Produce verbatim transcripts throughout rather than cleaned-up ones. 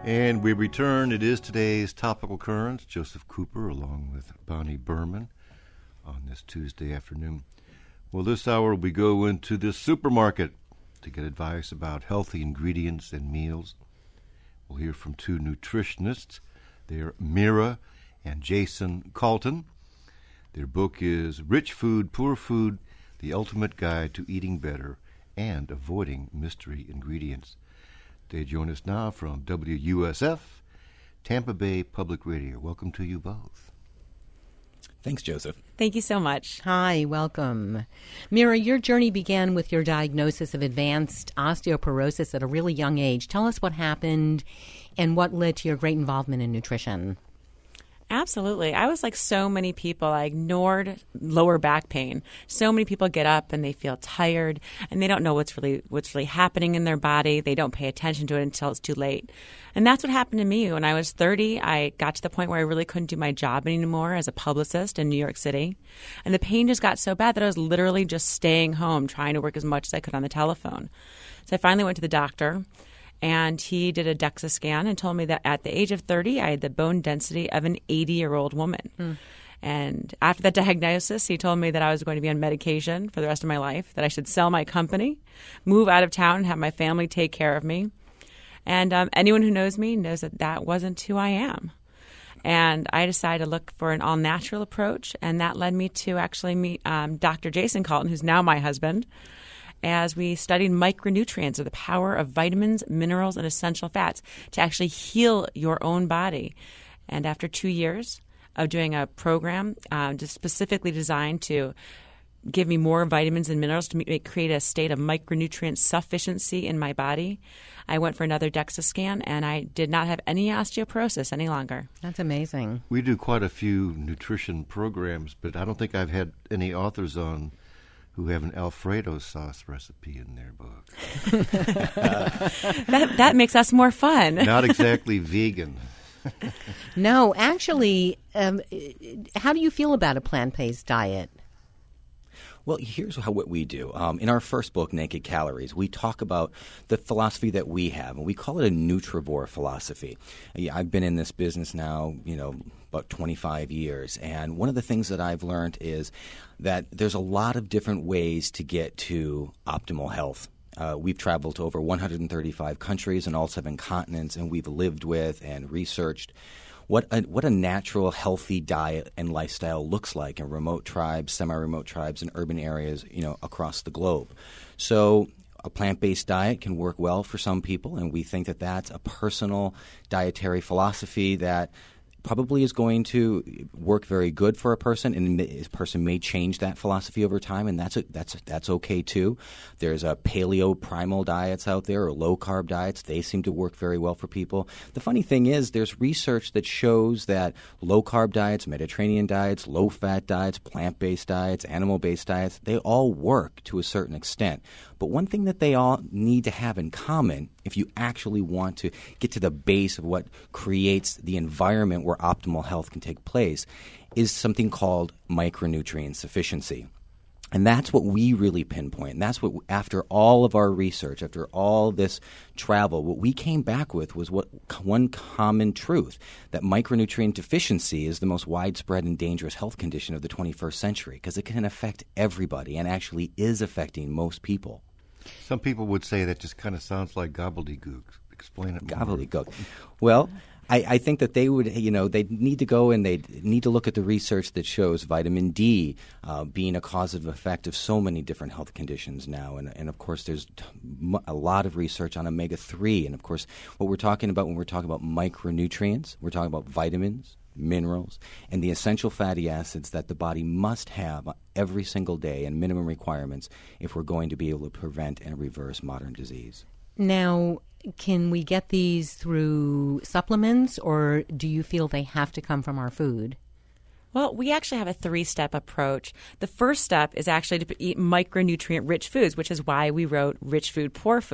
And we return. It is today's Topical Currents. Joseph Cooper along with Bonnie Berman on this Tuesday afternoon. Well, this hour we go into the supermarket to get advice about healthy ingredients and meals. We'll hear from two nutritionists. They're Mira and Jason Calton. Their book is Rich Food, Poor Food, The Ultimate Guide to Eating Better and Avoiding Mystery Ingredients. They join us now from W U S F, Tampa Bay Public Radio. Welcome to you both. Thanks, Joseph. Thank you so much. Hi, welcome. Mira, your journey began with your diagnosis of advanced osteoporosis at a really young age. Tell us what happened and what led to your great involvement in nutrition. Absolutely. I was like so many people. I ignored lower back pain. So many people get up and they feel tired and they don't know what's really what's really happening in their body. They don't pay attention to it until it's too late. And that's what happened to me. When I was thirty, I got to the point where I really couldn't do my job anymore as a publicist in New York City. And the pain just got so bad that I was literally just staying home trying to work as much as I could on the telephone. So I finally went to the doctor. And he did a DEXA scan and told me that at the age of thirty, I had the bone density of an eighty-year-old woman. Mm. And after that diagnosis, he told me that I was going to be on medication for the rest of my life, that I should sell my company, move out of town, and have my family take care of me. And um, anyone who knows me knows that that wasn't who I am. And I decided to look for an all-natural approach, and that led me to actually meet um, Doctor Jason Calton, who's now my husband, as we studied micronutrients, or the power of vitamins, minerals, and essential fats to actually heal your own body. And after two years of doing a program um, just specifically designed to give me more vitamins and minerals to make, create a state of micronutrient sufficiency in my body, I went for another DEXA scan, and I did not have any osteoporosis any longer. That's amazing. We do quite a few nutrition programs, but I don't think I've had any authors on who have an Alfredo sauce recipe in their book. that that makes us more fun. Not exactly vegan. No, actually, um, how do you feel about a plant-based diet? Well, here's how what we do. Um, in our first book, Naked Calories, we talk about the philosophy that we have, and we call it a nutrivore philosophy. I've been in this business now, you know, about twenty-five years, and one of the things that I've learned is that there's a lot of different ways to get to optimal health. Uh, we've traveled to over one hundred thirty-five countries and all seven continents, and we've lived with and researched what a, what a natural, healthy diet and lifestyle looks like in remote tribes, semi-remote tribes, and urban areas, you know, across the globe. So a plant-based diet can work well for some people, and we think that that's a personal dietary philosophy that probably is going to work very good for a person, and a person may change that philosophy over time, and that's a, that's that's okay too. There's a paleo primal diets out there, or low carb diets. They seem to work very well for people. The funny thing is, there's research that shows that low carb diets, Mediterranean diets, low fat diets, plant based diets, animal based diets, they all work to a certain extent. But one thing that they all need to have in common, if you actually want to get to the base of what creates the environment where optimal health can take place, is something called micronutrient sufficiency. And that's what we really pinpoint. And that's what, after all of our research, after all this travel, what we came back with was what one common truth, that micronutrient deficiency is the most widespread and dangerous health condition of the twenty-first century, because it can affect everybody and actually is affecting most people. Some people would say that just kind of sounds like gobbledygook. Explain it more. Gobbledygook. Well, I, I think that they would, you know, they need to go and they need to look at the research that shows vitamin D uh, being a causative effect of so many different health conditions now. And, and of course, there's t- a lot of research on omega three. And, of course, what we're talking about when we're talking about micronutrients, we're talking about vitamins, minerals, and the essential fatty acids that the body must have every single day and minimum requirements if we're going to be able to prevent and reverse modern disease. Now, can we get these through supplements, or do you feel they have to come from our food? Well, we actually have a three-step approach. The first step is actually to eat micronutrient-rich foods, which is why we wrote Rich Food, Poor Food.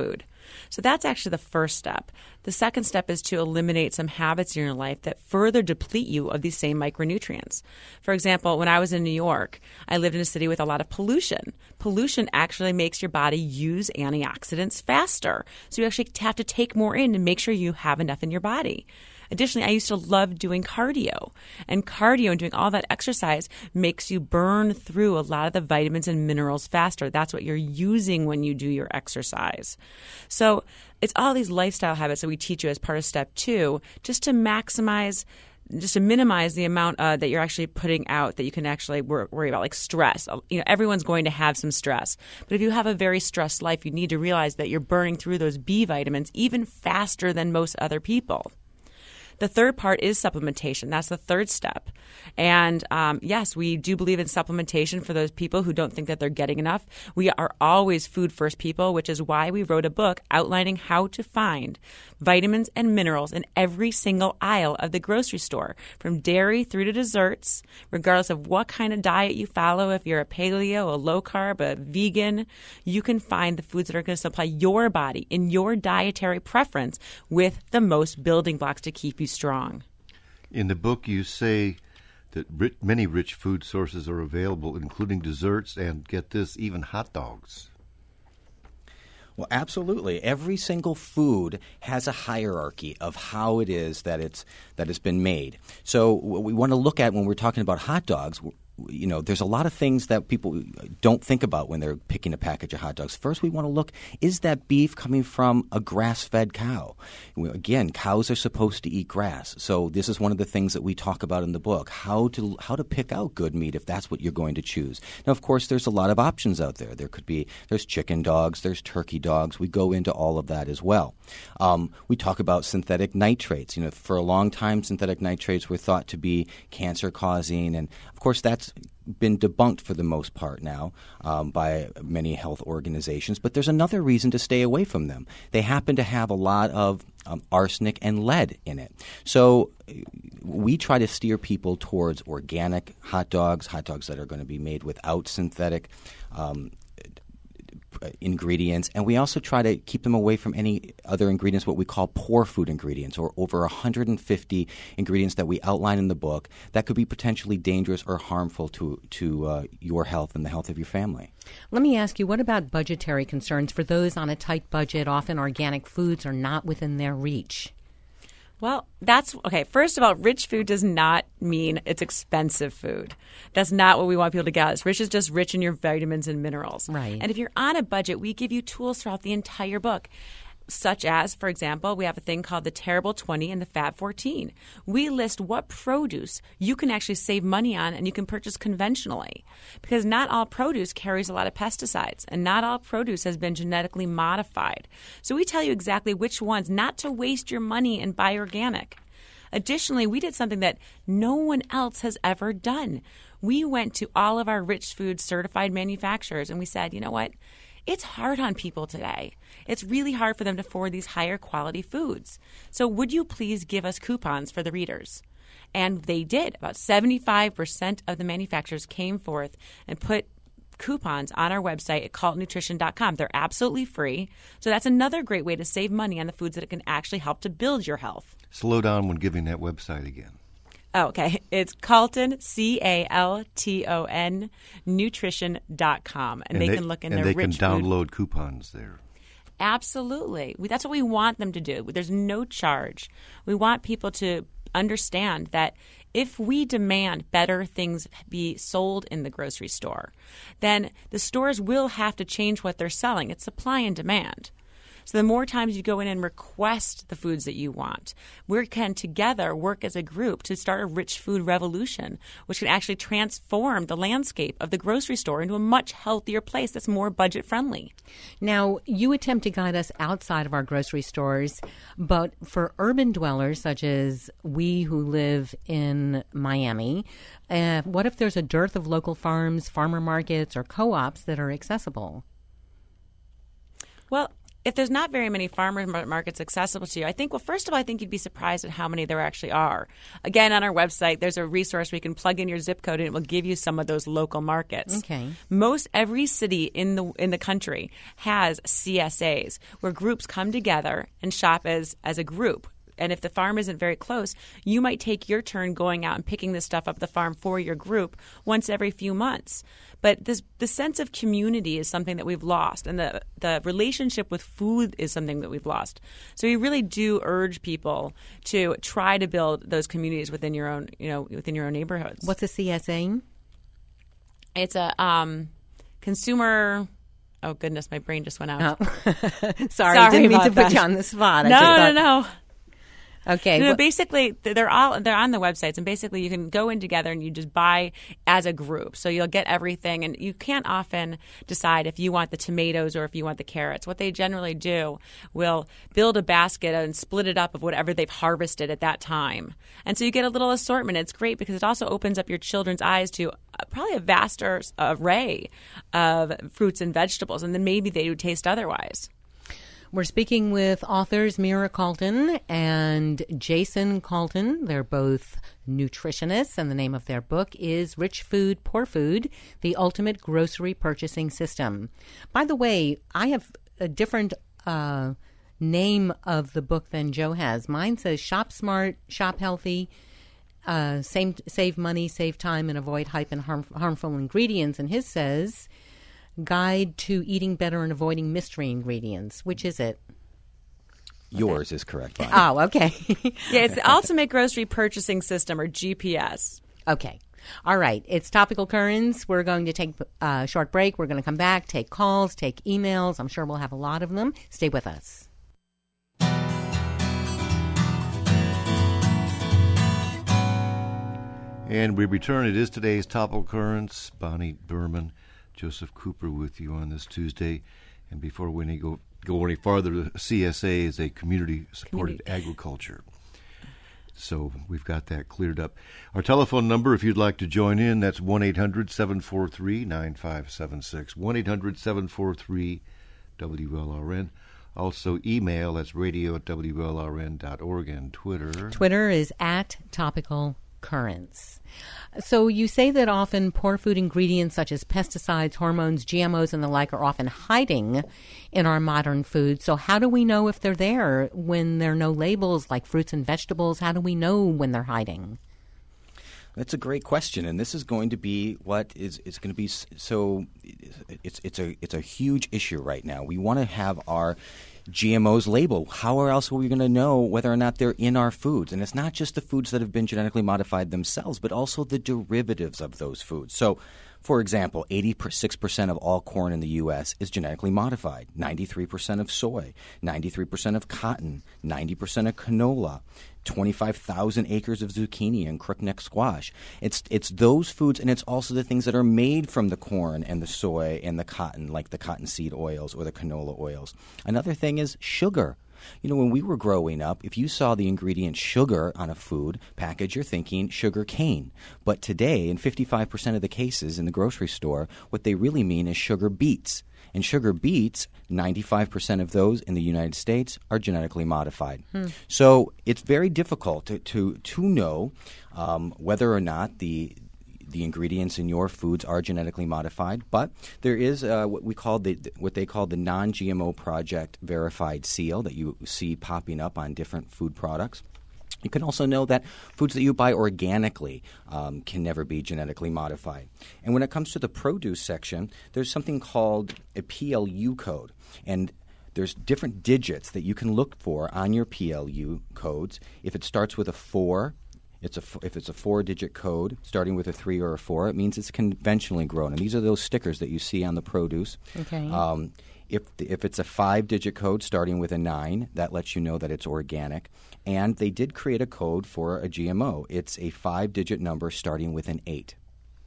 So that's actually the first step. The second step is to eliminate some habits in your life that further deplete you of these same micronutrients. For example, when I was in New York, I lived in a city with a lot of pollution. Pollution actually makes your body use antioxidants faster. So you actually have to take more in to make sure you have enough in your body. Additionally, I used to love doing cardio, and cardio and doing all that exercise makes you burn through a lot of the vitamins and minerals faster. That's what you're using when you do your exercise. So it's all these lifestyle habits that we teach you as part of step two, just to maximize just to minimize the amount uh, that you're actually putting out that you can actually wor- worry about, like stress. You know, everyone's going to have some stress. But if you have a very stressed life, you need to realize that you're burning through those B vitamins even faster than most other people. The third part is supplementation. That's the third step. And um, yes, we do believe in supplementation for those people who don't think that they're getting enough. We are always food first people, which is why we wrote a book outlining how to find vitamins and minerals in every single aisle of the grocery store, from dairy through to desserts, regardless of what kind of diet you follow. If you're a paleo, a low carb, a vegan, you can find the foods that are going to supply your body in your dietary preference with the most building blocks to keep you strong. In the book, you say that rich, many rich food sources are available, including desserts and, get this, even hot dogs. Well, absolutely. Every single food has a hierarchy of how it is that it's that it's been made. So what we want to look at when we're talking about hot dogs, you know, there's a lot of things that people don't think about when they're picking a package of hot dogs. First, we want to look, is that beef coming from a grass-fed cow? Again, cows are supposed to eat grass. So this is one of the things that we talk about in the book, how to how to pick out good meat if that's what you're going to choose. Now, of course, there's a lot of options out there. There could be, there's chicken dogs, there's turkey dogs. We go into all of that as well. Um, we talk about synthetic nitrates. You know, for a long time, synthetic nitrates were thought to be cancer-causing, and of course, that's been debunked for the most part now um, by many health organizations. But there's another reason to stay away from them. They happen to have a lot of um, arsenic and lead in it. So we try to steer people towards organic hot dogs, hot dogs that are going to be made without synthetic um ingredients, and we also try to keep them away from any other ingredients, what we call poor food ingredients, or over one hundred fifty ingredients that we outline in the book that could be potentially dangerous or harmful to to uh, your health and the health of your family. Let me ask you, what about budgetary concerns for those on a tight budget? Often organic foods are not within their reach. Well, that's okay. First of all, rich food does not mean it's expensive food. That's not what we want people to get. It's rich is just rich in your vitamins and minerals. Right. And if you're on a budget, we give you tools throughout the entire book, such as, for example, we have a thing called the Terrible twenty and the Fat fourteen. We list what produce you can actually save money on and you can purchase conventionally, because not all produce carries a lot of pesticides and not all produce has been genetically modified. So we tell you exactly which ones not to waste your money and buy organic. Additionally, we did something that no one else has ever done. We went to all of our rich food certified manufacturers and we said, you know what? It's hard on people today. It's really hard for them to afford these higher quality foods. So would you please give us coupons for the readers? And they did. About seventy-five percent of the manufacturers came forth and put coupons on our website at cult nutrition dot com. They're absolutely free. So that's another great way to save money on the foods that can actually help to build your health. Slow down when giving that website again. Oh, okay. It's Calton, C A L T O N, nutrition dot com. And, and they, they can look in their rich food. And they can download coupons there. Absolutely. We, that's what we want them to do. There's no charge. We want people to understand that if we demand better things be sold in the grocery store, then the stores will have to change what they're selling. It's supply and demand. So the more times you go in and request the foods that you want, we can together work as a group to start a rich food revolution, which can actually transform the landscape of the grocery store into a much healthier place that's more budget friendly. Now, you attempt to guide us outside of our grocery stores, but for urban dwellers such as we who live in Miami, uh, what if there's a dearth of local farms, farmer markets, or co-ops that are accessible? Well, if there's not very many farmers mar- markets accessible to you, I think, well, first of all, I think you'd be surprised at how many there actually are. Again, on our website, there's a resource where you can plug in your zip code and it will give you some of those local markets. Okay. Most every city in the in the country has C S As where groups come together and shop as as a group. And if the farm isn't very close, you might take your turn going out and picking this stuff up at the farm for your group once every few months. But this the sense of community is something that we've lost, and the the relationship with food is something that we've lost. So we really do urge people to try to build those communities within your own, you know, within your own neighborhoods. What's a C S A? It's a um, consumer. Oh goodness, my brain just went out. Oh. Sorry, Sorry didn't mean to about put that. you on the spot. I No, just no, thought- no. Okay. No, well- basically, they're all they're on the websites, and basically you can go in together and you just buy as a group. So you'll get everything, and you can't often decide if you want the tomatoes or if you want the carrots. What they generally do will build a basket and split it up of whatever they've harvested at that time, and so you get a little assortment. It's great because it also opens up your children's eyes to uh, probably a vaster array of fruits and vegetables, and then maybe they would taste otherwise. We're speaking with authors Mira Calton and Jason Calton. They're both nutritionists, and the name of their book is Rich Food, Poor Food, The Ultimate Grocery Purchasing System. By the way, I have a different uh, name of the book than Joe has. Mine says Shop Smart, Shop Healthy, uh, same, Save Money, Save Time, and Avoid Hype and harm, Harmful Ingredients. And his says Guide to Eating Better and Avoiding Mystery Ingredients. Which is it? Yours is correct, Bonnie. Oh, okay. Yeah, it's the Ultimate Grocery Purchasing System, or G P S. Okay. All right. It's Topical Currents. We're going to take a short break. We're going to come back, take calls, take emails. I'm sure we'll have a lot of them. Stay with us. And we return. It is today's Topical Currents. Bonnie Berman, Joseph Cooper with you on this Tuesday. And before we go go any farther, the C S A is a community-supported agriculture. So we've got that cleared up. Our telephone number, if you'd like to join in, that's one eight hundred seven four three nine five seven six, one eight hundred seven four three W L R N. Also email, that's radio at W L R N dot org, and Twitter. Twitter is at Topical Currents. So you say that often poor food ingredients such as pesticides, hormones, G M Os, and the like are often hiding in our modern food. So how do we know if they're there when there are no labels like fruits and vegetables? How do we know when they're hiding? That's a great question, and this is going to be what is is going to be so. It's it's a it's a huge issue right now. We want to have our G M Os labeled. How else are we going to know whether or not they're in our foods? And it's not just the foods that have been genetically modified themselves, but also the derivatives of those foods. So, for example, eighty-six percent of all corn in the U S is genetically modified, ninety-three percent of soy, ninety-three percent of cotton, ninety percent of canola, twenty-five thousand acres of zucchini and crookneck squash. It's it's those foods, and it's also the things that are made from the corn and the soy and the cotton, like the cottonseed oils or the canola oils. Another thing is sugar. You know, when we were growing up, if you saw the ingredient sugar on a food package, you're thinking sugar cane. But today, in fifty-five percent of the cases in the grocery store, what they really mean is sugar beets. And sugar beets, ninety-five percent of those in the United States are genetically modified. Hmm. So it's very difficult to to, to know um, whether or not the the ingredients in your foods are genetically modified, but there is uh, what we call the what they call the non-G M O Project verified seal that you see popping up on different food products. You can also know that foods that you buy organically um, can never be genetically modified. And when it comes to the produce section, there's something called a P L U code, and there's different digits that you can look for on your P L U codes. If it starts with a four, It's a, if it's a four-digit code starting with a three or a four, it means it's conventionally grown. And these are those stickers that you see on the produce. Okay. Um, if the, if it's a five-digit code starting with a nine, that lets you know that it's organic. And they did create a code for a G M O. It's a five-digit number starting with an eight.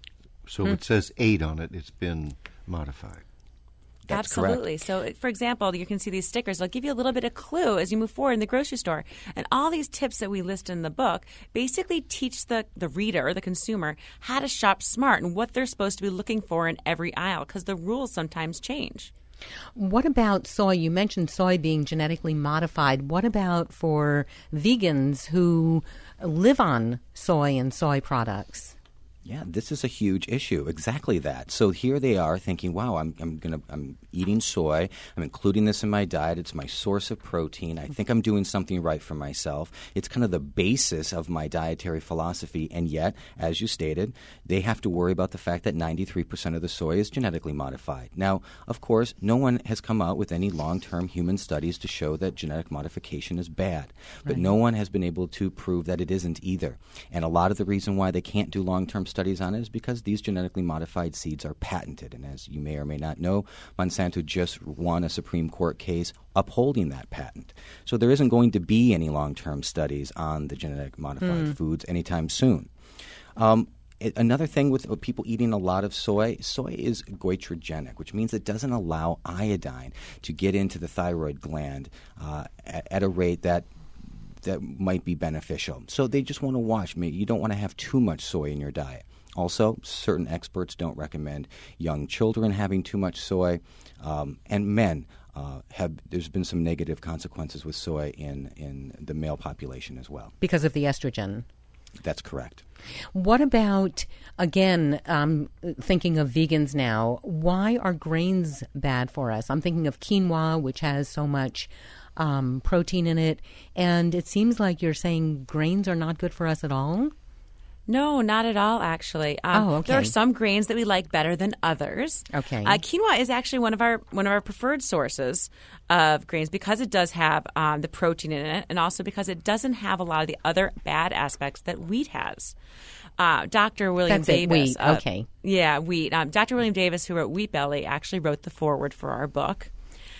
So if it says eight on it, it's been modified. That's Absolutely. correct. So, for example, you can see these stickers. They'll give you a little bit of clue as you move forward in the grocery store. And all these tips that we list in the book basically teach the, the reader, the consumer, how to shop smart and what they're supposed to be looking for in every aisle, because the rules sometimes change. What about soy? You mentioned soy being genetically modified. What about for vegans who live on soy and soy products? Yeah, this is a huge issue. Exactly that. So here they are thinking, "Wow, I'm I'm gonna I'm eating soy. I'm including this in my diet. It's my source of protein. I think I'm doing something right for myself. It's kind of the basis of my dietary philosophy." And yet, as you stated, they have to worry about the fact that ninety-three percent of the soy is genetically modified. Now, of course, no one has come out with any long-term human studies to show that genetic modification is bad, but Right. no one has been able to prove that it isn't either. And a lot of the reason why they can't do long-term studies studies on it is because these genetically modified seeds are patented. And as you may or may not know, Monsanto just won a Supreme Court case upholding that patent. So there isn't going to be any long-term studies on the genetic modified Mm. foods anytime soon. Um, it, another thing with with people eating a lot of soy, soy is goitrogenic, which means it doesn't allow iodine to get into the thyroid gland uh, at, at a rate that that might be beneficial. So they just want to watch. You don't want to have too much soy in your diet. Also, certain experts don't recommend young children having too much soy, um, and men uh, have. There's been some negative consequences with soy in in the male population as well. Because of the estrogen. That's correct. What about, again, um, thinking of vegans now, why are grains bad for us? I'm thinking of quinoa, which has so much um, protein in it, and it seems like you're saying grains are not good for us at all? No, not at all, actually. Um, Oh, okay. There are some grains that we like better than others. Okay. Uh, quinoa is actually one of our one of our preferred sources of grains because it does have um, the protein in it, and also because it doesn't have a lot of the other bad aspects that wheat has. Uh, Doctor William That's it, Davis. wheat. uh, Okay. Yeah, wheat. Um, Doctor William Davis, who wrote Wheat Belly, actually wrote the foreword for our book,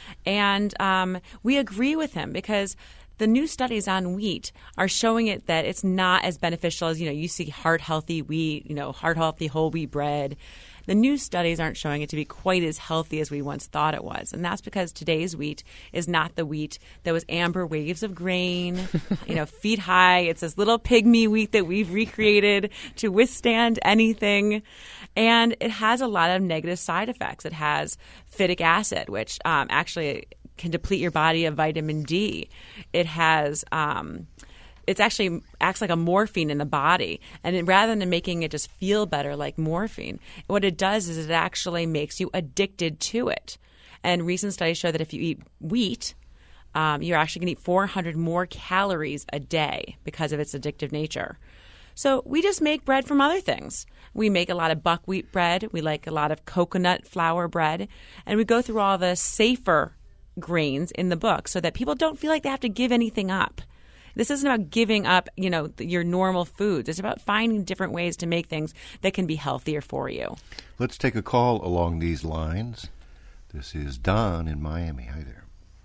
and um, we agree with him because the new studies on wheat are showing it that it's not as beneficial as, you know, you see heart healthy wheat, you know, heart healthy whole wheat bread. The new studies aren't showing it to be quite as healthy as we once thought it was. And that's because today's wheat is not the wheat that was amber waves of grain, you know, feet high. It's this little pygmy wheat that we've recreated to withstand anything. And it has a lot of negative side effects. It has phytic acid, which um, actually can deplete your body of vitamin D. It has, um, it's actually acts like a morphine in the body. And it, rather than making it just feel better like morphine, what it does is it actually makes you addicted to it. And recent studies show that if you eat wheat, um, you're actually going to eat four hundred more calories a day because of its addictive nature. So we just make bread from other things. We make a lot of buckwheat bread. We like a lot of coconut flour bread. And we go through all the safer grains in the book so that people don't feel like they have to give anything up. This isn't about giving up, you know, your normal foods. It's about finding different ways to make things that can be healthier for you. Let's take a call along these lines. This is Don in Miami. Hi there.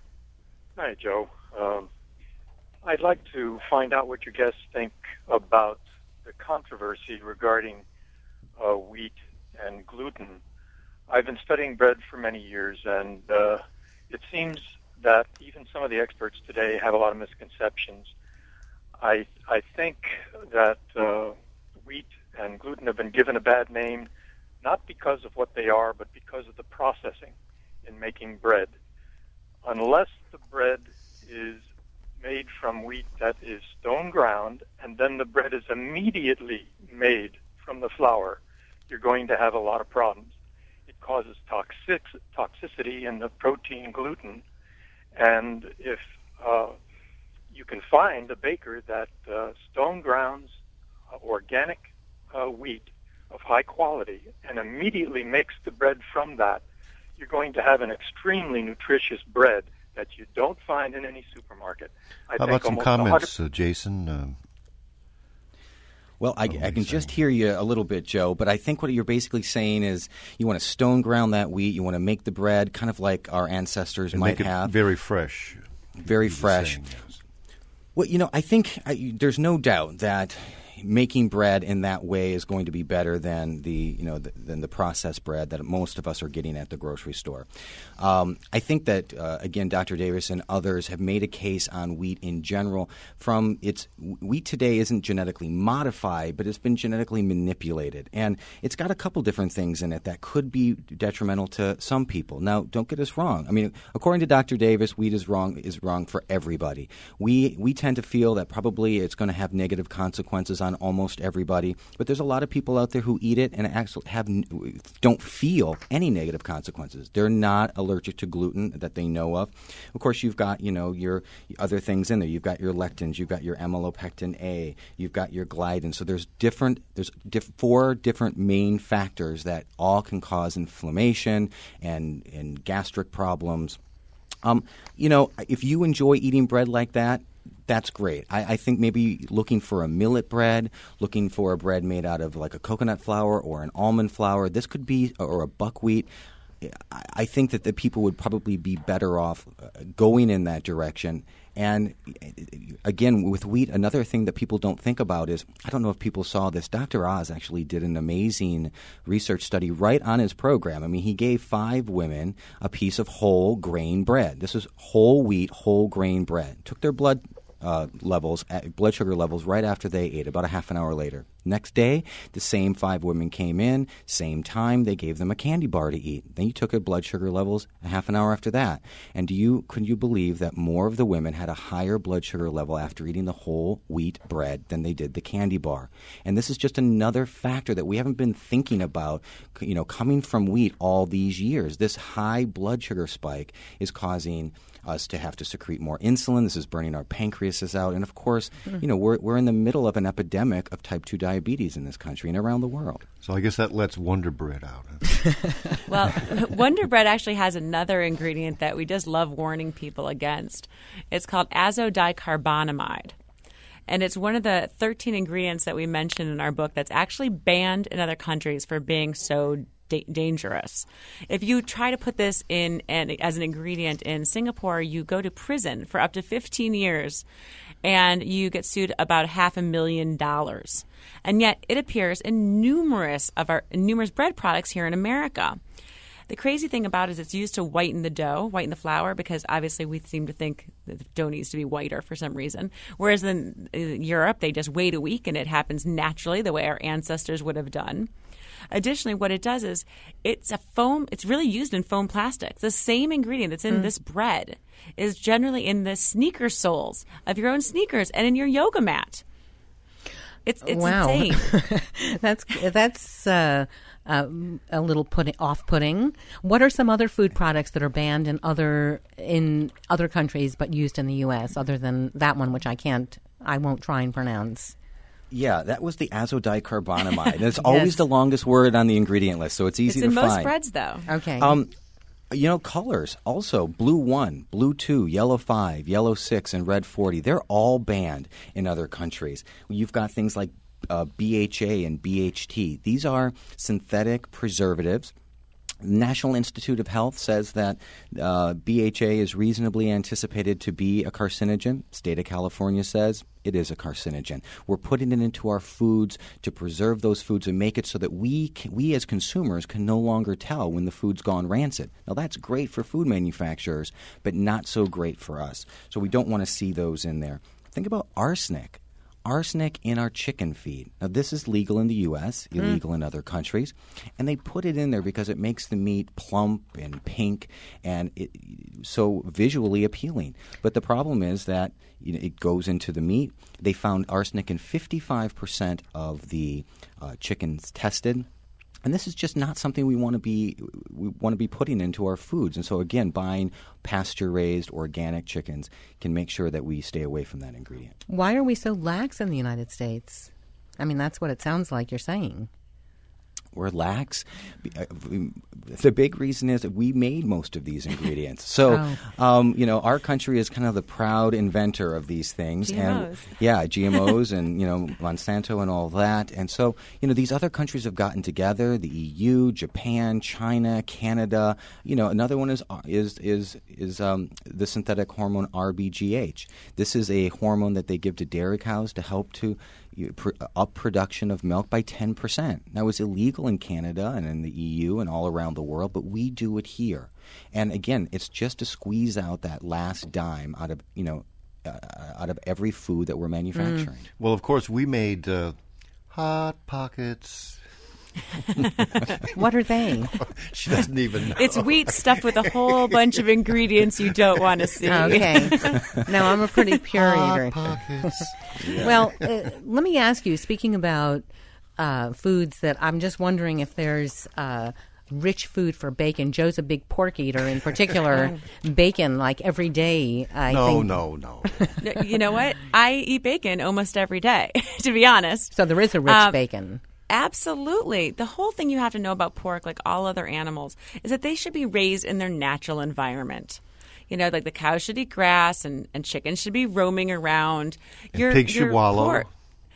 Hi, Joe. Um, I'd like to find out what your guests think about the controversy regarding uh, wheat and gluten. I've been studying bread for many years, and uh, it seems that even some of the experts today have a lot of misconceptions. I I think that uh, wheat and gluten have been given a bad name, not because of what they are, but because of the processing in making bread. Unless the bread is made from wheat that is stone ground, and then the bread is immediately made from the flour, you're going to have a lot of problems. It causes toxic, toxicity in the protein gluten, and if uh, you can find a baker that uh, stone grounds uh, organic uh, wheat of high quality and immediately makes the bread from that, you're going to have an extremely nutritious bread that you don't find in any supermarket. I How think about some almost comments, uh, Jason? Um, Well, I, What were I you can just saying? hear you a little bit, Joe, but I think what you're basically saying is you want to stone ground that wheat, you want to make the bread kind of like our ancestors and might make it have. very fresh. Very You were fresh. saying, yes. Well, you know, I think I, there's no doubt that making bread in that way is going to be better than the you know the, than the processed bread that most of us are getting at the grocery store. Um, I think that uh, again, Doctor Davis and others have made a case on wheat in general. From its wheat today isn't genetically modified, but it's been genetically manipulated, and it's got a couple different things in it that could be detrimental to some people. Now, don't get us wrong. I mean, according to Doctor Davis, wheat is wrong is wrong for everybody. We we tend to feel that probably it's going to have negative consequences on almost everybody, but there's a lot of people out there who eat it and actually have don't feel any negative consequences. They're not allergic to gluten that they know of. Of course, you've got you know your other things in there. You've got your lectins, you've got your amylopectin A, you've got your gliadin. So there's different there's diff- four different main factors that all can cause inflammation and and gastric problems. Um, you know, if you enjoy eating bread like that, that's great. I, I think maybe looking for a millet bread, looking for a bread made out of like a coconut flour or an almond flour, this could be, or a buckwheat. I think that the people would probably be better off going in that direction. And again, with wheat, another thing that people don't think about is, I don't know if people saw this, Doctor Oz actually did an amazing research study right on his program. I mean, he gave five women a piece of whole grain bread. This is whole wheat, whole grain bread. Took their blood Uh, levels, blood sugar levels right after they ate, about a half an hour later. Next day, the same five women came in, same time, they gave them a candy bar to eat. Then you took their blood sugar levels a half an hour after that. And do you could you believe that more of the women had a higher blood sugar level after eating the whole wheat bread than they did the candy bar? And this is just another factor that we haven't been thinking about, you know, coming from wheat all these years. This high blood sugar spike is causing us to have to secrete more insulin. This is burning our pancreases out. And, of course, mm. you know, we're we're in the middle of an epidemic of type two diabetes in this country and around the world. So I guess that lets Wonder Bread out. Well, Wonder Bread actually has another ingredient that we just love warning people against. It's called azodicarbonamide. And it's one of the thirteen ingredients that we mentioned in our book that's actually banned in other countries for being so da- dangerous. If you try to put this in and as an ingredient in Singapore, you go to prison for up to fifteen years and you get sued about half a million dollars. And yet it appears in numerous of our numerous bread products here in America. The crazy thing about it is it's used to whiten the dough, whiten the flour, because obviously we seem to think that the dough needs to be whiter for some reason. Whereas in Europe, they just wait a week and it happens naturally the way our ancestors would have done. Additionally, what it does is it's a foam. It's really used in foam plastics. The same ingredient that's in mm. this bread is generally in the sneaker soles of your own sneakers and in your yoga mat. It's it's wow. insane. that's that's uh, uh, a little putting, off-putting. What are some other food products that are banned in other in other countries but used in the U S other than that one, which I can't, I won't try and pronounce? Yeah, that was the azodicarbonamide. It's always yes. the longest word on the ingredient list, so it's easy it's to find. It's in most breads, though. Okay. Um, you know, colors also, blue one, blue two, yellow five, yellow six, and red forty. They're all banned in other countries. You've got things like uh, B H A and B H T. These are synthetic preservatives. National Institute of Health says that uh, B H A is reasonably anticipated to be a carcinogen. State of California says it is a carcinogen. We're putting it into our foods to preserve those foods and make it so that we can, we as consumers can no longer tell when the food's gone rancid. Now, that's great for food manufacturers, but not so great for us. So we don't want to see those in there. Think about arsenic. Arsenic in our chicken feed. Now, this is legal in the U S, illegal mm. in other countries, and they put it in there because it makes the meat plump and pink and it, so visually appealing. But the problem is that you know, it goes into the meat. They found arsenic in fifty-five percent of the uh, chickens tested. And this is just not something we want to be we want to be putting into our foods. And so, again, buying pasture-raised organic chickens can make sure that we stay away from that ingredient. Why are we so lax in the United States? I mean, that's what it sounds like you're saying. We're lax. The big reason is that we made most of these ingredients. So, oh. um, you know, our country is kind of the proud inventor of these things. G M Os. And, yeah, G M Os and, you know, Monsanto and all that. And so, you know, these other countries have gotten together, the E U, Japan, China, Canada. You know, another one is is is is um, the synthetic hormone R B G H. This is a hormone that they give to dairy cows to help to up production of milk by ten percent. Now, it's illegal in Canada and in the E U and all around the world, but we do it here. And again, it's just to squeeze out that last dime out of, you know, uh, out of every food that we're manufacturing. Mm. Well, of course, we made uh, Hot Pockets. What are they? She doesn't even know. It's wheat stuffed with a whole bunch of ingredients you don't want to see. Okay. No, I'm a pretty pure Hot eater. Pockets. Yeah. Well, uh, let me ask you, speaking about uh, foods that I'm just wondering if there's uh, rich food for bacon. Joe's a big pork eater, in particular bacon, like every day. I no, think. no, no. You know what? I eat bacon almost every day, to be honest. So there is a rich Um, bacon. Absolutely. The whole thing you have to know about pork, like all other animals, is that they should be raised in their natural environment. You know, like the cows should eat grass and, and chickens should be roaming around. And your, pigs your should wallow. Pork,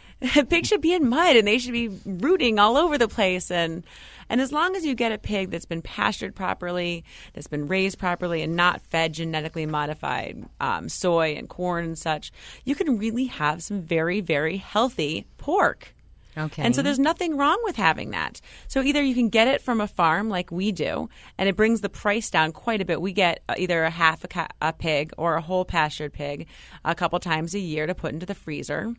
pigs should be in mud and they should be rooting all over the place. And and as long as you get a pig that's been pastured properly, that's been raised properly, and not fed genetically modified um, soy and corn and such, you can really have some very, very healthy pork. Okay. And so there's nothing wrong with having that. So either you can get it from a farm like we do, and it brings the price down quite a bit. We get either a half a, ca- a pig or a whole pastured pig a couple times a year to put into the freezer.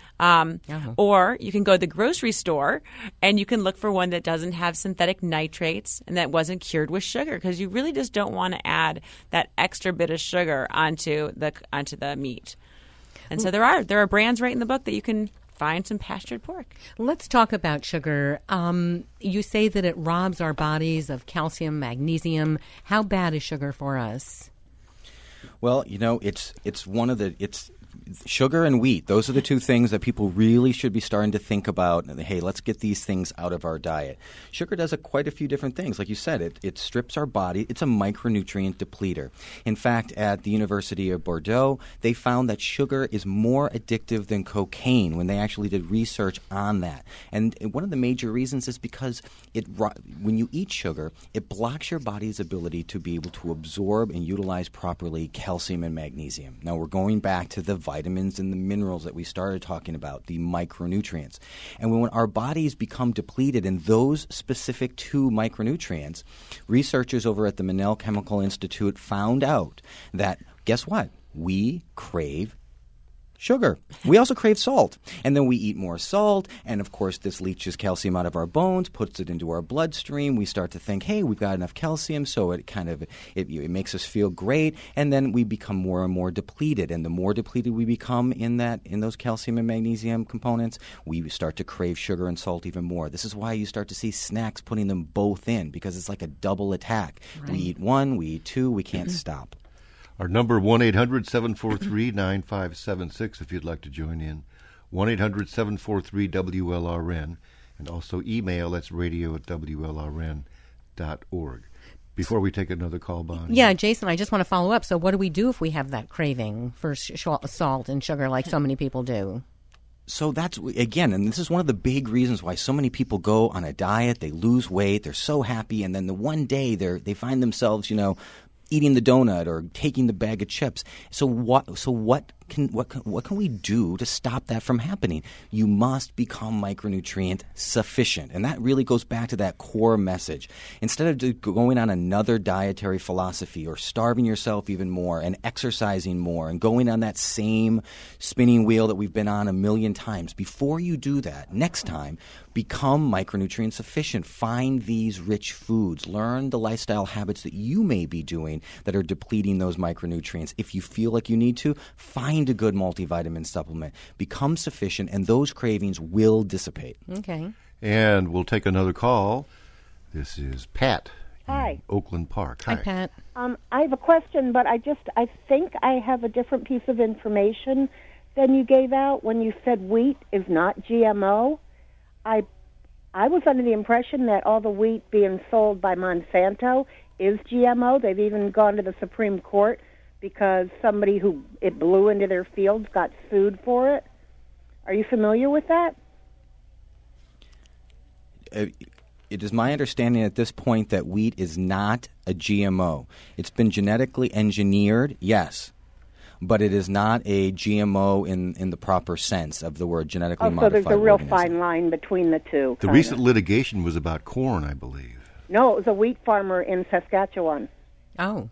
Um, uh-huh. Or you can go to the grocery store and you can look for one that doesn't have synthetic nitrates and that wasn't cured with sugar, because you really just don't want to add that extra bit of sugar onto the onto the meat. And so there are there are brands right in the book that you can find some pastured pork. Let's talk about sugar. Um, you say that it robs our bodies of calcium, magnesium. How bad is sugar for us? Well, you know, it's it's one of the it's sugar and wheat. Those are the two things that people really should be starting to think about. Hey, let's get these things out of our diet. Sugar does a, quite a few different things. Like you said, it, it strips our body. It's a micronutrient depleter. In fact, at the University of Bordeaux, they found that sugar is more addictive than cocaine when they actually did research on that. And one of the major reasons is because it when you eat sugar, it blocks your body's ability to be able to absorb and utilize properly calcium and magnesium. Now, we're going back to the vitamins and the minerals that we started talking about, the micronutrients. And when our bodies become depleted in those specific two micronutrients, researchers over at the Monell Chemical Institute found out that, guess what? We crave sugar. We also crave salt. And then we eat more salt, and of course this leaches calcium out of our bones, puts it into our bloodstream. We start to think, hey, we've got enough calcium, so it kind of it, it makes us feel great, and then we become more and more depleted. And the more depleted we become in that in those calcium and magnesium components, we start to crave sugar and salt even more. This is why you start to see snacks putting them both in, because it's like a double attack. Right. We eat one, we eat two, we can't stop. Our number, one eight hundred seven four three nine five seven six, if you'd like to join in. one eight hundred seven four three W L R N. And also email, that's radio at W L R N dot org. Before we take another call, Bonnie. Yeah, Jason, I just want to follow up. So what do we do if we have that craving for sh- salt and sugar like so many people do? So that's, again, and this is one of the big reasons why so many people go on a diet, they lose weight, they're so happy, and then the one day they they find themselves, you know, eating the donut or taking the bag of chips. So what? So what can what can, what can we do to stop that from happening? You must become micronutrient sufficient, and that really goes back to that core message. Instead of going on another dietary philosophy or starving yourself even more and exercising more and going on that same spinning wheel that we've been on a million times, before you do that, next time, become micronutrient sufficient. Find these rich foods. Learn the lifestyle habits that you may be doing that are depleting those micronutrients. If you feel like you need to, find a good multivitamin supplement. Become sufficient, and those cravings will dissipate. Okay. And we'll take another call. This is Pat. Hi. Oakland Park. Hi, Hi Pat. Um, I have a question, but I just, I think I have a different piece of information than you gave out when you said wheat is not G M O. I I was under the impression that all the wheat being sold by Monsanto is G M O. They've even gone to the Supreme Court because somebody who it blew into their fields got sued for it. Are you familiar with that? Uh, it is my understanding at this point that wheat is not a G M O. It's been genetically engineered, yes. but it is not a G M O in, in the proper sense of the word genetically Oh, so modified there's a real organism. fine line between the two. The kinda. recent litigation was about corn, I believe. No, it was a wheat farmer in Saskatchewan. Oh.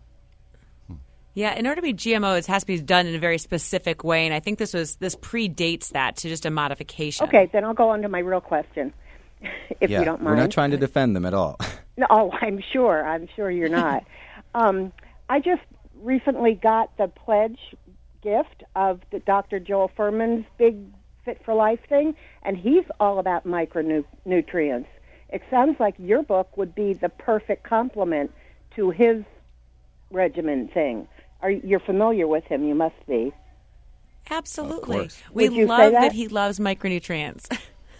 Yeah, in order to be G M O, it has to be done in a very specific way, and I think this was this predates that to just a modification. Okay, then I'll go on to my real question, if yeah, you don't mind. we're not trying to defend them at all. No, oh, I'm sure. I'm sure you're not. um, I just recently got the pledge gift of the Doctor Joel Furman's big Fit for Life thing, and he's all about micronutrients. It sounds like your book would be the perfect complement to his regimen thing. Are you're familiar with him? You must be. Absolutely. course. We Would you say love that? that he loves micronutrients.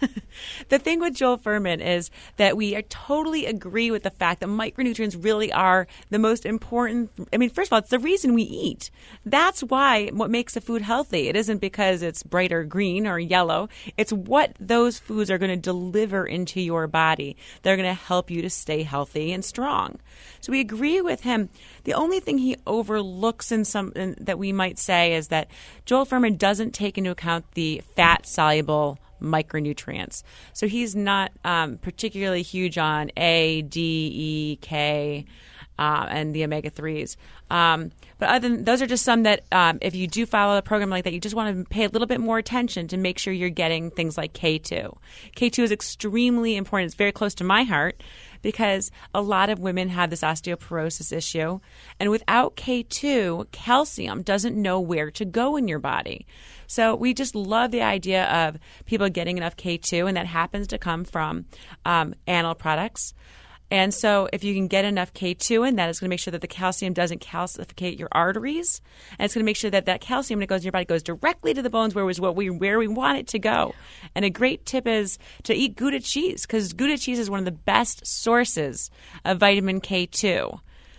The thing with Joel Furman is that we are totally agree with the fact that micronutrients really are the most important. I mean, first of all, it's the reason we eat. That's why what makes a food healthy. It isn't because it's bright or green or yellow. It's what those foods are going to deliver into your body. They're going to help you to stay healthy and strong. So we agree with him. The only thing he overlooks in some in, that we might say is that Joel Furman doesn't take into account the fat-soluble micronutrients. So he's not um, particularly huge on A, D, E, K, uh, and the omega threes. Um, but other than those are just some that um, if you do follow a program like that, you just want to pay a little bit more attention to make sure you're getting things like K two. K two is extremely important. It's very close to my heart because a lot of women have this osteoporosis issue. And without K two, calcium doesn't know where to go in your body. So we just love the idea of people getting enough K two, and that happens to come from um, animal products. And so if you can get enough K two in that, it's going to make sure that the calcium doesn't calcificate your arteries. And it's going to make sure that that calcium, when it goes in your body, goes directly to the bones where, was what we, where we want it to go. And a great tip is to eat Gouda cheese, because Gouda cheese is one of the best sources of vitamin K two.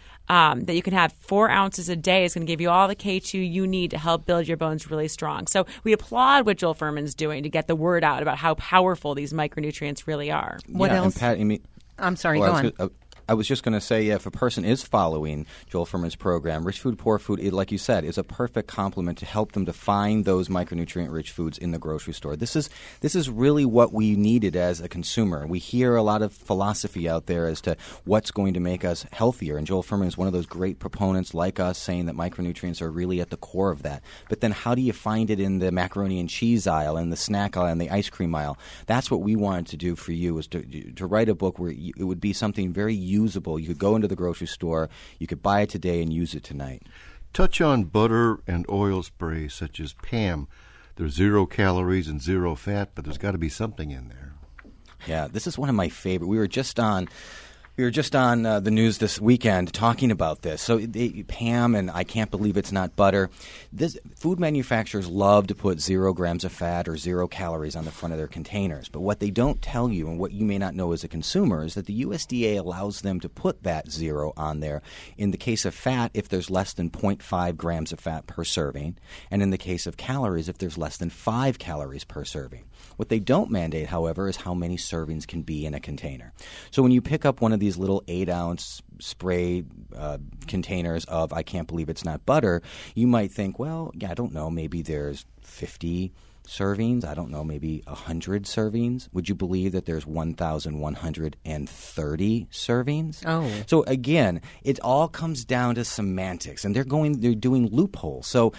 Um, that you can have four ounces a day is going to give you all the K two you need to help build your bones really strong. So we applaud what Joel Furman's doing to get the word out about how powerful these micronutrients really are. What yeah, else? And Pat, I mean, I'm sorry, oh, go I was on. Gonna, I was just going to say, yeah, if a person is following Joel Furman's program, Rich Food, Poor Food, it, like you said, is a perfect complement to help them to find those micronutrient-rich foods in the grocery store. This is this is really what we needed as a consumer. We hear a lot of philosophy out there as to what's going to make us healthier, and Joel Furman is one of those great proponents like us saying that micronutrients are really at the core of that. But then how do you find it in the macaroni and cheese aisle, and the snack aisle, and the ice cream aisle? That's what we wanted to do for you, is to, to write a book where you, it would be something very usable. You could go into the grocery store, you could buy it today and use it tonight. Touch on butter and oil sprays such as P A M. There's zero calories and zero fat, but there's got to be something in there. Yeah, this is one of my favorite. We were just on we were just on uh, the news this weekend talking about this. So they, P A M and I can't believe it's not butter. This, food manufacturers love to put zero grams of fat or zero calories on the front of their containers. But what they don't tell you, and what you may not know as a consumer, is that the U S D A allows them to put that zero on there in the case of fat if there's less than zero point five grams of fat per serving, and in the case of calories if there's less than five calories per serving. What they don't mandate, however, is how many servings can be in a container. So when you pick up one of these little eight-ounce spray uh, containers of I can't believe it's not butter, you might think, well, yeah, I don't know, maybe there's fifty servings. I don't know, maybe one hundred servings. Would you believe that there's one thousand one hundred thirty servings? Oh. So again, it all comes down to semantics, and they're going, they're doing loopholes. So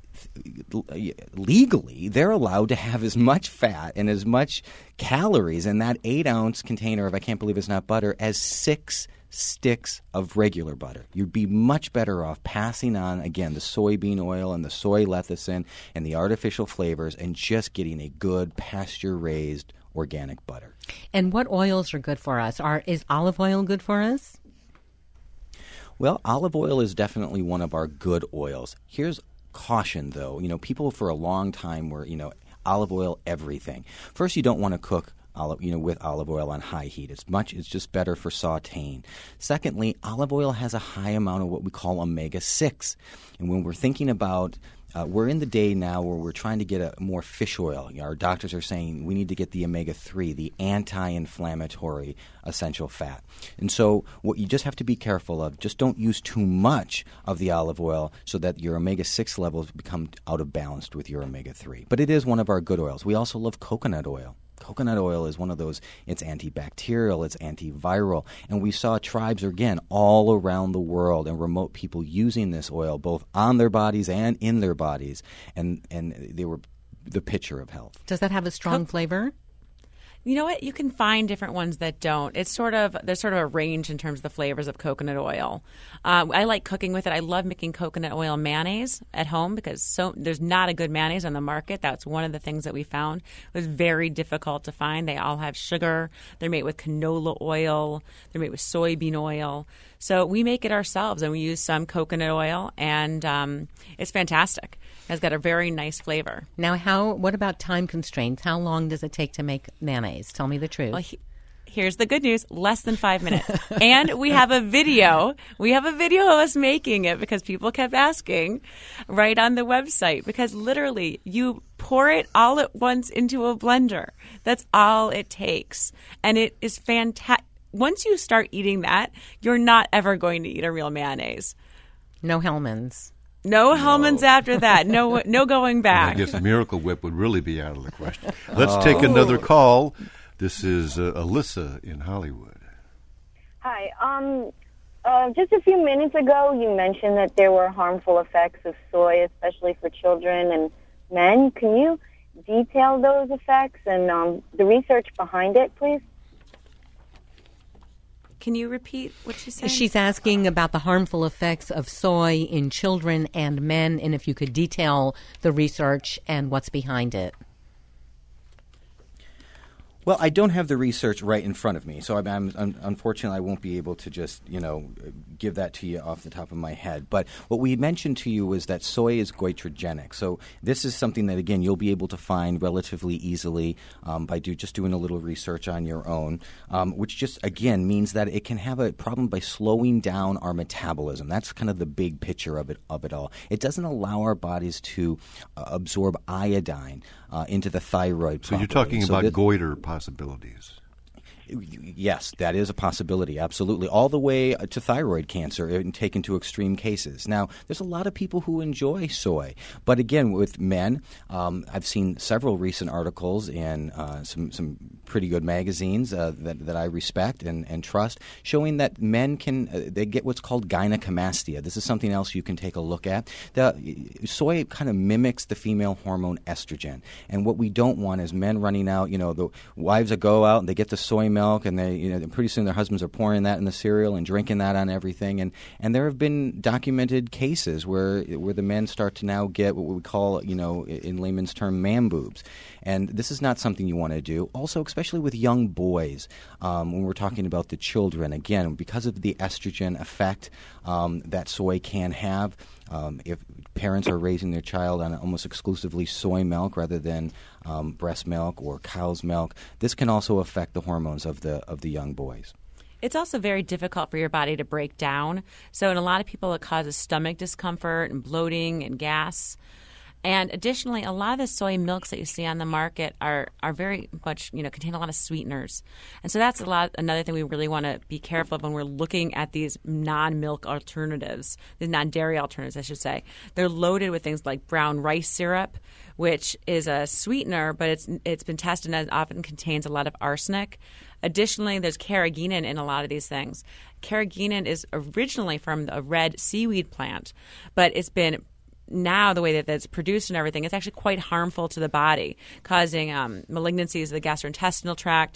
legally, they're allowed to have as much fat and as much calories in that eight-ounce container of I can't believe it's not butter as six sticks of regular butter. You'd be much better off passing on, again, the soybean oil and the soy lecithin and the artificial flavors and just getting a good pasture-raised organic butter. And what oils are good for us? Are Is olive oil good for us? Well, olive oil is definitely one of our good oils. Here's caution, though. You know, people for a long time were, you know, olive oil everything. First, you don't want to cook olive, you know, with olive oil on high heat. It's much. It's just better for sautéing. Secondly, olive oil has a high amount of what we call omega six, and when we're thinking about Uh, we're in the day now where we're trying to get a more fish oil. You know, our doctors are saying we need to get the omega three, the anti-inflammatory essential fat. And so what you just have to be careful of, just don't use too much of the olive oil so that your omega six levels become out of balance with your omega three. But it is one of our good oils. We also love coconut oil. Coconut oil is one of those, it's antibacterial, it's antiviral, and we saw tribes, again, all around the world and remote people using this oil both on their bodies and in their bodies, and, and they were the picture of health. Does that have a strong Co- flavor? You know what? You can find different ones that don't. It's sort of there's sort of a range in terms of the flavors of coconut oil. Um, I like cooking with it. I love making coconut oil mayonnaise at home because so there's not a good mayonnaise on the market. That's one of the things that we found. It was very difficult to find. They all have sugar. They're made with canola oil. They're made with soybean oil. So we make it ourselves, and we use some coconut oil, and um, it's fantastic. It's got a very nice flavor. Now, how? What about time constraints? How long does it take to make mayonnaise? Tell me the truth. Well, he, here's the good news: less than five minutes. And we have a video. We have a video of us making it because people kept asking, right on the website. Because literally, you pour it all at once into a blender. That's all it takes, and it is fantastic. Once you start eating that, you're not ever going to eat a real mayonnaise. No Hellmann's. No Hellmann's after that. No, no going back. I guess Miracle Whip would really be out of the question. Let's oh. take another call. This is uh, Alyssa in Hollywood. Hi. Um, uh, just a few minutes ago, you mentioned that there were harmful effects of soy, especially for children and men. Can you detail those effects and um, the research behind it, please? Can you repeat what she said? She's asking about the harmful effects of soy in children and men, and if you could detail the research and what's behind it. Well, I don't have the research right in front of me, so I'm, I'm, unfortunately I won't be able to just, you know, give that to you off the top of my head. But what we mentioned to you was that soy is goitrogenic. So this is something that, again, you'll be able to find relatively easily um, by do, just doing a little research on your own, um, which just, again, means that it can have a problem by slowing down our metabolism. That's kind of the big picture of it, of it all. It doesn't allow our bodies to uh, absorb iodine uh, into the thyroid So properly. you're talking so about this, goiter possibilities. Yes, that is a possibility, absolutely, all the way to thyroid cancer and taken to extreme cases. Now, there's a lot of people who enjoy soy, but again, with men, um, I've seen several recent articles in uh, some, some pretty good magazines uh, that, that I respect and, and trust, showing that men can uh, they get what's called gynecomastia. This is something else you can take a look at. The soy kind of mimics the female hormone estrogen, and what we don't want is men running out. You know, the wives that go out and they get the soy milk. Milk and they, you know, pretty soon their husbands are pouring that in the cereal and drinking that on everything. And, and there have been documented cases where where the men start to now get what we call, you know, in layman's term, man boobs. And this is not something you want to do. Also, especially with young boys, um, when we're talking about the children, again, because of the estrogen effect um, that soy can have. Um, if parents are raising their child on almost exclusively soy milk rather than um, breast milk or cow's milk, this can also affect the hormones of the of the young boys. It's also very difficult for your body to break down. So in a lot of people, it causes stomach discomfort and bloating and gas. And additionally, a lot of the soy milks that you see on the market are, are very much, you know, contain a lot of sweeteners. And so that's a lot another thing we really want to be careful of when we're looking at these non-milk alternatives, the non-dairy alternatives, I should say. They're loaded with things like brown rice syrup, which is a sweetener, but it's it's been tested and it often contains a lot of arsenic. Additionally, there's carrageenan in a lot of these things. Carrageenan is originally from a red seaweed plant, but it's been now the way that it's produced and everything, it's actually quite harmful to the body, causing um, malignancies of the gastrointestinal tract.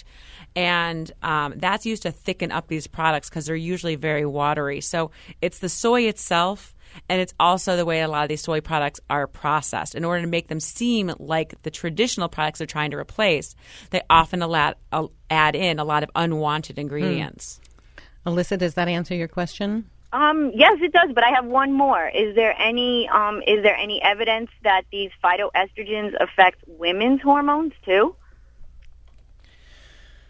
And um, that's used to thicken up these products because they're usually very watery. So it's the soy itself, and it's also the way a lot of these soy products are processed. In order to make them seem like the traditional products they're trying to replace, they often allow, uh, add in a lot of unwanted ingredients. Hmm. Alyssa, does that answer your question? Um, yes, it does, but I have one more. Is there any um, is there any evidence that these phytoestrogens affect women's hormones too?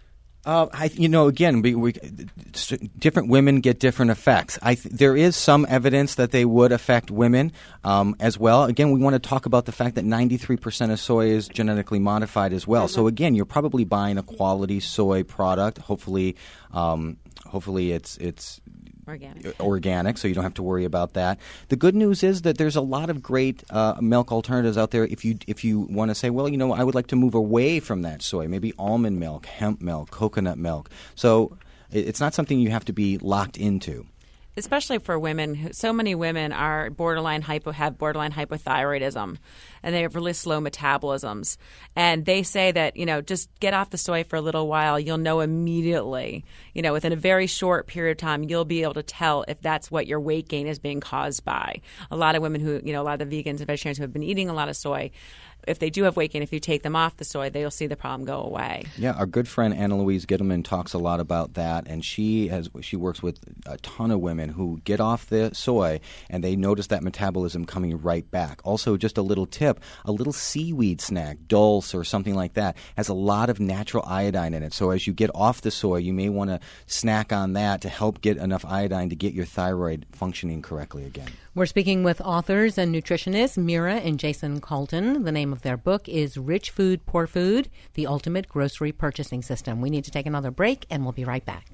Uh, I, you know, again, we, we, different women get different effects. I th- there is some evidence that they would affect women um, as well. Again, we want to talk about the fact that ninety-three percent of soy is genetically modified as well. Mm-hmm. So again, you're probably buying a quality soy product. Hopefully, um, hopefully it's it's. Organic. Organic, so you don't have to worry about that. The good news is that there's a lot of great uh, milk alternatives out there. If you if you want to say, well, you know, I would like to move away from that soy, maybe almond milk, hemp milk, coconut milk. So it's not something you have to be locked into. Especially for women, who, so many women are borderline hypo have borderline hypothyroidism, and they have really slow metabolisms. And they say that, you know, just get off the soy for a little while. You'll know immediately, you know, within a very short period of time, you'll be able to tell if that's what your weight gain is being caused by. A lot of women who, you know, a lot of the vegans and vegetarians who have been eating a lot of soy, if they do have weight gain, if you take them off the soy, they'll see the problem go away. Yeah, our good friend Anna Louise Gittleman talks a lot about that, and she has she works with a ton of women who get off the soy and they notice that metabolism coming right back. Also, just a little tip, a little seaweed snack, dulse or something like that, has a lot of natural iodine in it. So as you get off the soy, you may want to snack on that to help get enough iodine to get your thyroid functioning correctly again. We're speaking with authors and nutritionists Mira and Jason Colton. The name of their book is Rich Food, Poor Food, The Ultimate Grocery Purchasing System. We need to take another break, and we'll be right back.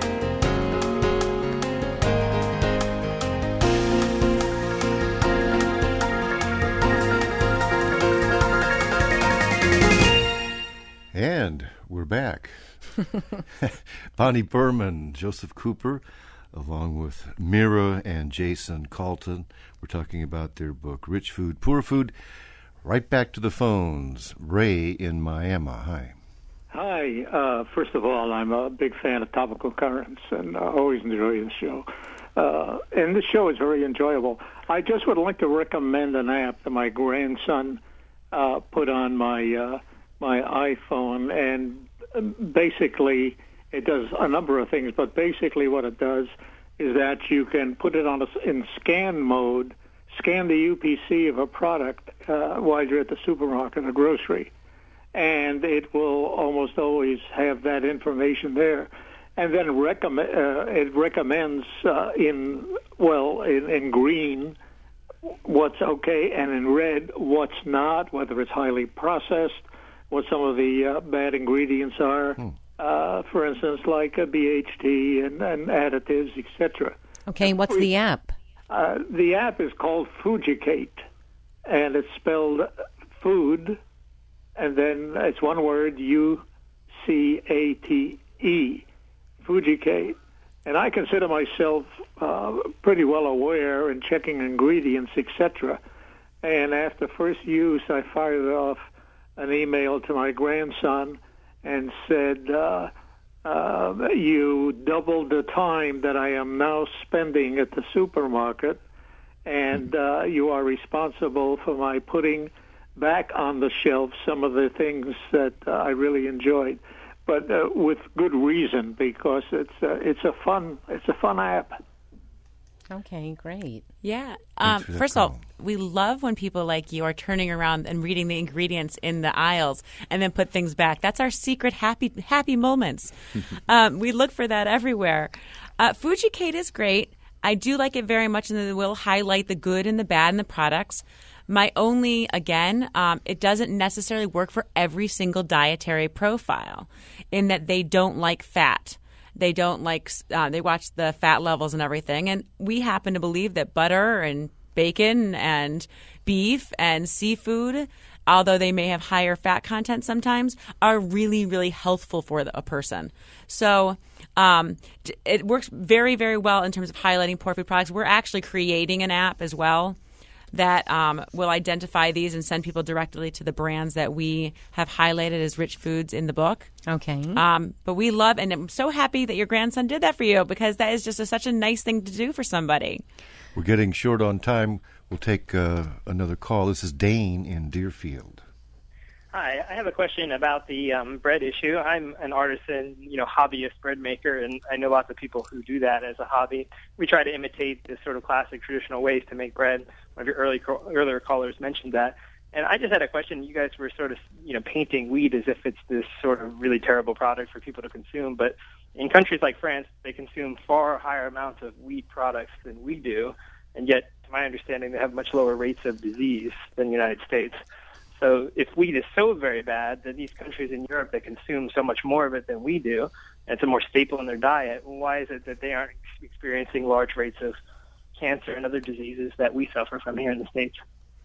And we're back. Bonnie Berman, Joseph Cooper, along with Mira and Jason Colton. We're talking about their book, Rich Food, Poor Food. Right back to the phones. Ray in Miami. Hi. Hi. Uh, first of all, I'm a big fan of Topical Currents and uh, always enjoy the show. Uh, and this show is very enjoyable. I just would like to recommend an app that my grandson uh, put on my uh, my iPhone, and basically it does a number of things, but basically what it does is that you can put it on a, in scan mode, scan the U P C of a product uh, while you're at the supermarket or grocery, and it will almost always have that information there. And then recommend, uh, it recommends uh, in, well, in, in green what's okay, and in red what's not, whether it's highly processed, what some of the uh, bad ingredients are. Hmm. Uh, for instance, like a B H T and, and additives, et cetera. Okay, what's the app? Uh, the app is called Fujicate, and it's spelled food, and then it's one word, U C A T E, Fujicate. And I consider myself uh, pretty well aware in checking ingredients, et cetera. And after first use, I fired off an email to my grandson and said, uh, uh, you doubled the time that I am now spending at the supermarket, and uh, you are responsible for my putting back on the shelf some of the things that uh, I really enjoyed, but uh, with good reason, because it's uh, it's a fun it's a fun app. Okay, great. Yeah. Um, first of all, we love when people like you are turning around and reading the ingredients in the aisles and then put things back. That's our secret happy happy moments. um, we look for that everywhere. Uh, Fujicate is great. I do like it very much, and it will highlight the good and the bad in the products. My only, again, um, it doesn't necessarily work for every single dietary profile in that they don't like fat. They don't like, uh, they watch the fat levels and everything. And we happen to believe that butter and bacon and beef and seafood, although they may have higher fat content sometimes, are really, really healthful for the, a person. So um, it works very, very well in terms of highlighting poor food products. We're actually creating an app as well that um, will identify these and send people directly to the brands that we have highlighted as rich foods in the book. Okay. Um, but we love, and I'm so happy that your grandson did that for you, because that is just a, such a nice thing to do for somebody. We're getting short on time. We'll take uh, another call. This is Dane in Deerfield. Hi, I have a question about the um, bread issue. I'm an artisan, you know, hobbyist bread maker, and I know lots of people who do that as a hobby. We try to imitate the sort of classic traditional ways to make bread. One of your early earlier callers mentioned that. And I just had a question. You guys were sort of, you know, painting wheat as if it's this sort of really terrible product for people to consume. But in countries like France, they consume far higher amounts of wheat products than we do. And yet, to my understanding, they have much lower rates of disease than the United States. So if wheat is so very bad, then these countries in Europe that consume so much more of it than we do, and it's a more staple in their diet, why is it that they aren't experiencing large rates of cancer and other diseases that we suffer from here in the States?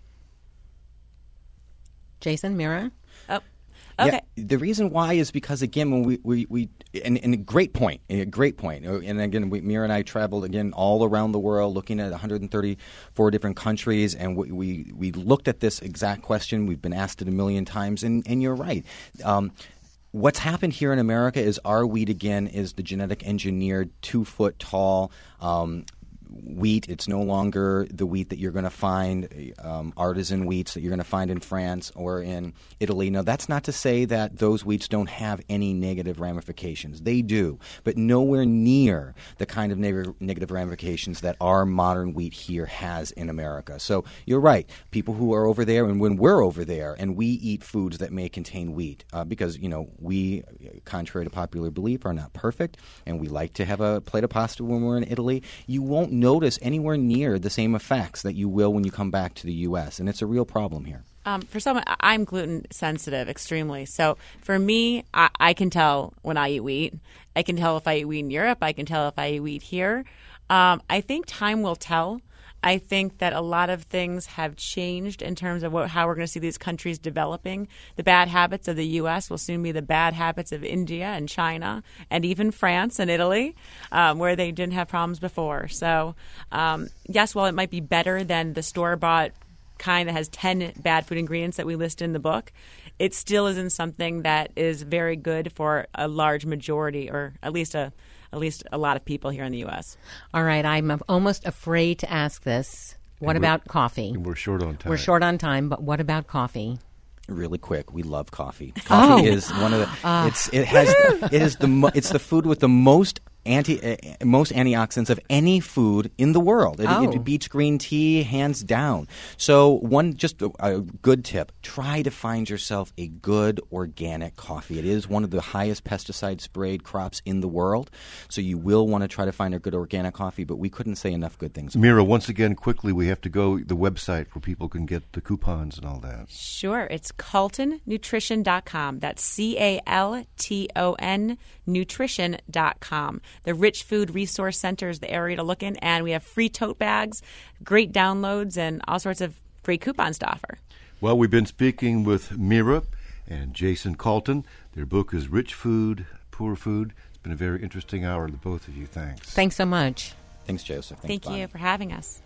Jason, Mira? Oh, okay. Yeah, the reason why is because, again, when we, we, we and, and a great point, a great point. And again, we, Mira and I traveled, again, all around the world looking at one hundred thirty-four different countries, and we, we, we looked at this exact question. We've been asked it a million times, and, and you're right. Um, what's happened here in America is our wheat, again, is the genetic engineered, two-foot-tall um wheat. It's no longer the wheat that you're going to find, um, artisan wheats that you're going to find in France or in Italy. Now, that's not to say that those wheats don't have any negative ramifications. They do, but nowhere near the kind of neg- negative ramifications that our modern wheat here has in America. So you're right. People who are over there, and when we're over there and we eat foods that may contain wheat, uh, because, you know, we, contrary to popular belief, are not perfect, and we like to have a plate of pasta when we're in Italy, you won't notice anywhere near the same effects that you will when you come back to the U S, and it's a real problem here. Um, for someone, I'm gluten sensitive extremely. So for me, I, I can tell when I eat wheat. I can tell if I eat wheat in Europe. I can tell if I eat wheat here. Um, I think time will tell. I think that a lot of things have changed in terms of what, how we're going to see these countries developing. The bad habits of the U S will soon be the bad habits of India and China and even France and Italy, um, where they didn't have problems before. So, um, yes, while it might be better than the store-bought kind that has ten bad food ingredients that we list in the book, it still isn't something that is very good for a large majority, or at least a at least a lot of people here in the U S. All right, I'm almost afraid to ask this. What about coffee? We're short on time. We're short on time, but what about coffee? Really quick, we love coffee. Coffee oh. is one of the. Uh, it's it has it is the mo- it's the food with the most anti uh, most antioxidants of any food in the world. It, oh. it beats green tea hands down. So one just a, a good tip: try to find yourself a good organic coffee. It is one of the highest pesticide sprayed crops in the world, so you will want to try to find a good organic coffee. But we couldn't say enough good things. Mira, once again, quickly, we have to go the website where people can get the coupons and all that. Sure, it's Calton Nutrition dot com. That's C A L T O N nutrition dot com. The Rich Food Resource Center is the area to look in, and we have free tote bags, great downloads, and all sorts of free coupons to offer. Well, we've been speaking with Mira and Jason Calton. Their book is Rich Food, Poor Food. It's been a very interesting hour to both of you. Thanks. Thanks so much. Thanks, Joseph. Thanks, Thank Bonnie. you for having us.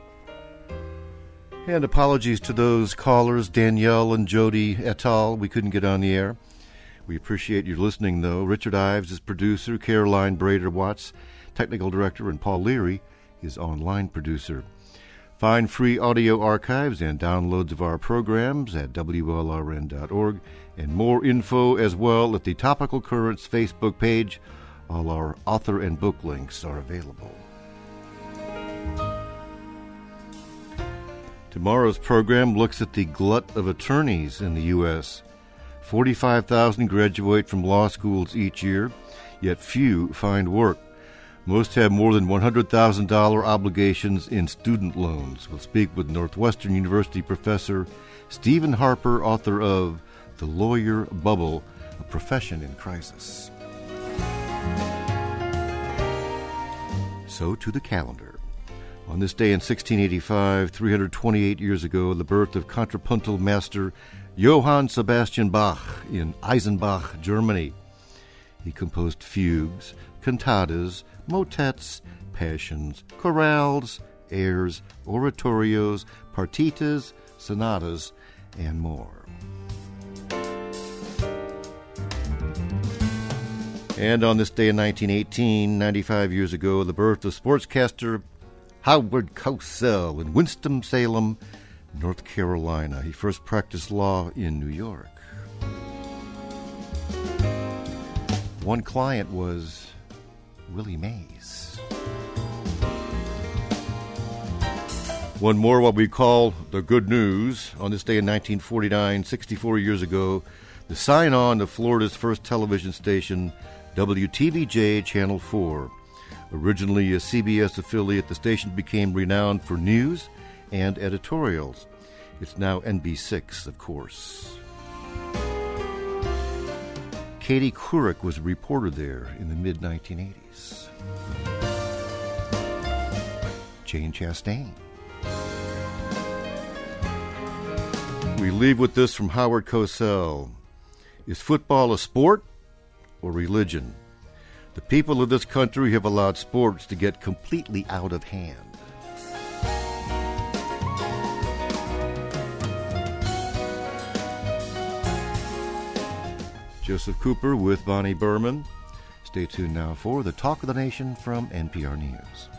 And apologies to those callers, Danielle and Jody et al. We couldn't get on the air. We appreciate your listening, though. Richard Ives is producer, Caroline Brader-Watts, technical director, and Paul Leary is online producer. Find free audio archives and downloads of our programs at W L R N dot org, and more info as well at the Topical Currents Facebook page. All our author and book links are available. Tomorrow's program looks at the glut of attorneys in the U S forty-five thousand graduate from law schools each year, yet few find work. Most have more than one hundred thousand dollars obligations in student loans. We'll speak with Northwestern University professor Stephen Harper, author of The Lawyer Bubble, A Profession in Crisis. So to the calendar. On this day in sixteen eighty-five, three hundred twenty-eight years ago, the birth of contrapuntal master Johann Sebastian Bach in Eisenach, Germany. He composed fugues, cantatas, motets, passions, chorales, airs, oratorios, partitas, sonatas, and more. And on this day in nineteen eighteen, ninety-five years ago, the birth of sportscaster Howard Cosell in Winston-Salem, North Carolina. He first practiced law in New York. One client was Willie Mays. One more, what we call the good news. On this day in nineteen forty-nine, sixty-four years ago, the sign-on of Florida's first television station, W T V J Channel four. Originally a C B S affiliate, the station became renowned for news and editorials. It's now N B six, of course. Katie Couric was a reporter there in the mid nineteen eighties. Jane Chastain. We leave with this from Howard Cosell. Is football a sport or religion? The people of this country have allowed sports to get completely out of hand. Joseph Cooper with Bonnie Berman. Stay tuned now for the Talk of the Nation from N P R News.